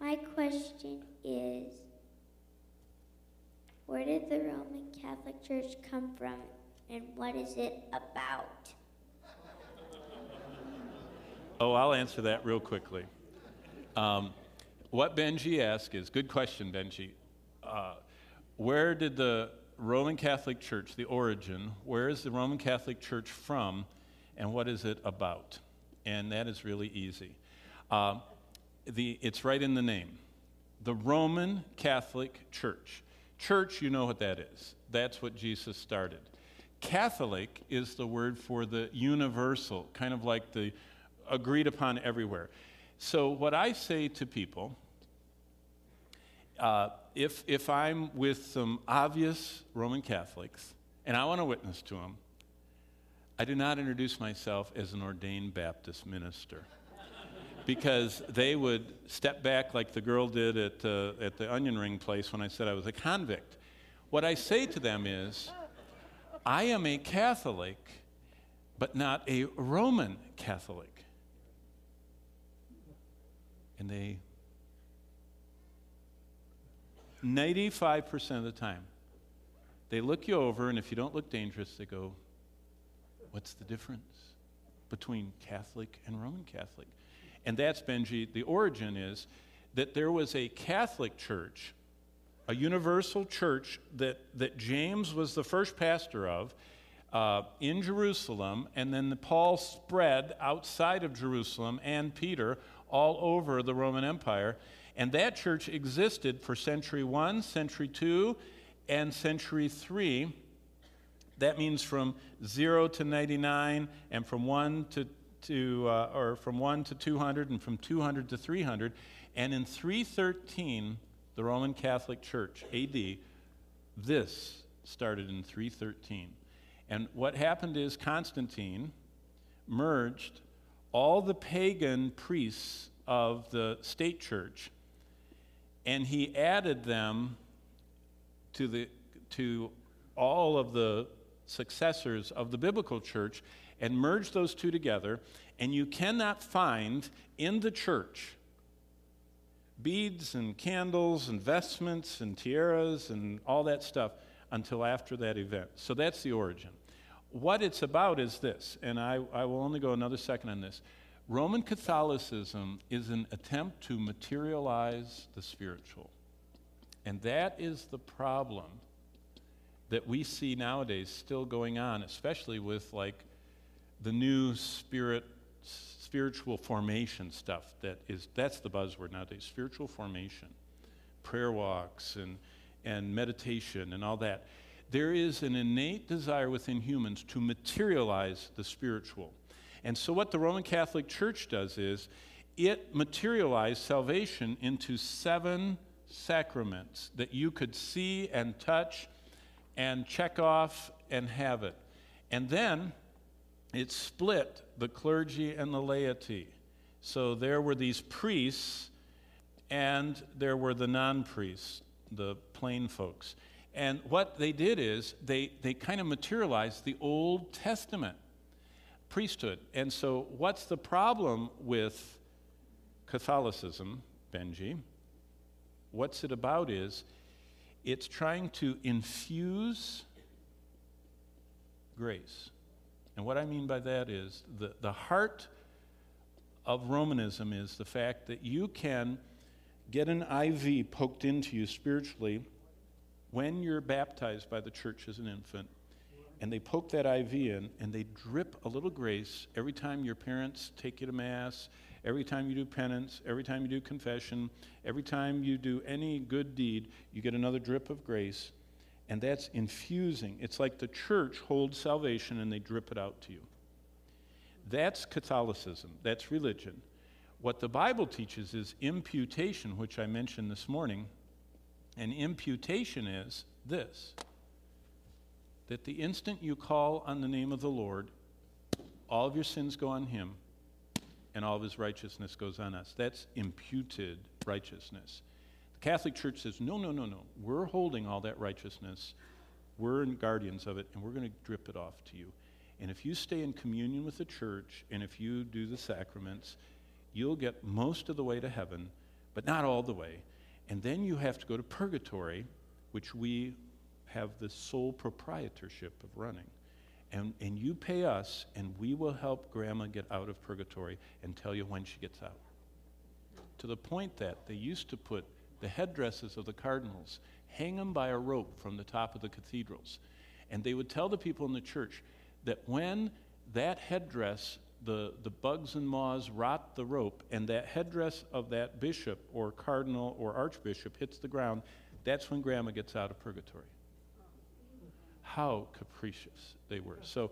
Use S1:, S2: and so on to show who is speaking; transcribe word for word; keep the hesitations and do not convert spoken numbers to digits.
S1: My question is, where did the Roman Catholic Church come from, and what is it about?
S2: Oh, I'll answer that real quickly. Um, what Benji asked is, good question, Benji. Uh, where did the Roman Catholic Church, the origin, where is the Roman Catholic Church from, and what is it about? And that is really easy. Uh, the, it's right in the name. The Roman Catholic Church. Church, you know what that is. That's what Jesus started. Catholic is the word for the universal, kind of like the agreed upon everywhere. So what I say to people, uh, if, if I'm with some obvious Roman Catholics, and I want to witness to them, I do not introduce myself as an ordained Baptist minister. Because they would step back like the girl did at, uh, at the onion ring place when I said I was a convict. What I say to them is, I am a Catholic, but not a Roman Catholic. And they, ninety-five percent of the time, they look you over, and if you don't look dangerous, they go, what's the difference between Catholic and Roman Catholic? And that's, Benji, the origin is that there was a Catholic church, a universal church that, that James was the first pastor of uh, in Jerusalem, and then the Paul spread outside of Jerusalem and Peter all over the Roman Empire. And that church existed for century one, century two, and century three. That means from zero to ninety-nine, and from one to to uh, or from one to two hundred, and from two hundred to three hundred. And in three thirteen, the Roman Catholic Church, A D, this started in three thirteen. And what happened is Constantine merged all the pagan priests of the state church, and he added them to the to all of the successors of the biblical church, and merged those two together. And you cannot find in the church beads and candles and vestments and tiaras and all that stuff until after that event. So that's the origin. What it's about is this, and I, I will only go another second on this. Roman Catholicism is an attempt to materialize the spiritual. And that is the problem that we see nowadays still going on, especially with like the new spirit, spiritual formation stuff. That is, that's the buzzword nowadays, spiritual formation, prayer walks and, and meditation and all that. There is an innate desire within humans to materialize the spiritual. And so what the Roman Catholic Church does is it materialized salvation into seven sacraments that you could see and touch and check off and have it. And then it split the clergy and the laity. So there were these priests and there were the non-priests, the plain folks. And what they did is they, they kind of materialized the Old Testament priesthood. And so what's the problem with Catholicism, Benji? What's it about is it's trying to infuse grace. And what I mean by that is the, the heart of Romanism is the fact that you can get an I V poked into you spiritually when you're baptized by the church as an infant. And they poke that I V in, and they drip a little grace every time your parents take you to Mass, every time you do penance, every time you do confession, every time you do any good deed, you get another drip of grace, and that's infusing. It's like the church holds salvation, and they drip it out to you. That's Catholicism. That's religion. What the Bible teaches is imputation, which I mentioned this morning, and imputation is this: that the instant you call on the name of the Lord, all of your sins go on him, and all of his righteousness goes on us. That's imputed righteousness. The Catholic Church says, no, no, no, no. We're holding all that righteousness. We're guardians of it, and we're going to drip it off to you. And if you stay in communion with the church, and if you do the sacraments, you'll get most of the way to heaven, but not all the way. And then you have to go to purgatory, which we have the sole proprietorship of running. And, and you pay us, and we will help Grandma get out of purgatory and tell you when she gets out. To the point that they used to put the headdresses of the cardinals, hang them by a rope from the top of the cathedrals. And they would tell the people in the church that when that headdress, the, the bugs and moths rot the rope, and that headdress of that bishop or cardinal or archbishop hits the ground, that's when Grandma gets out of purgatory. How capricious they were. So